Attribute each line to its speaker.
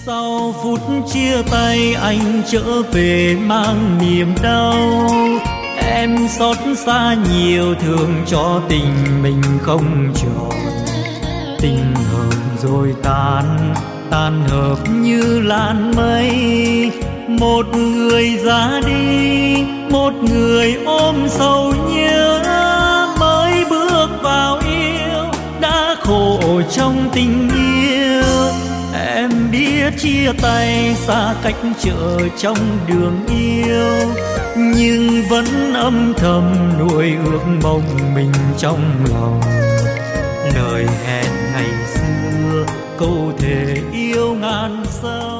Speaker 1: Sau phút chia tay anh trở về mang niềm đau. Em xót xa nhiều thương cho tình mình không tròn. Tình hợp rồi tan, tan hợp như làn mây. Một người ra đi, một người ôm sầu nhớ. Mới bước vào yêu đã khổ trong tình yêu. Em biết chia tay xa cách chợ trong đường yêu, nhưng vẫn âm thầm nuôi ước mong mình trong lòng. Lời hẹn ngày xưa câu thề yêu ngàn sao.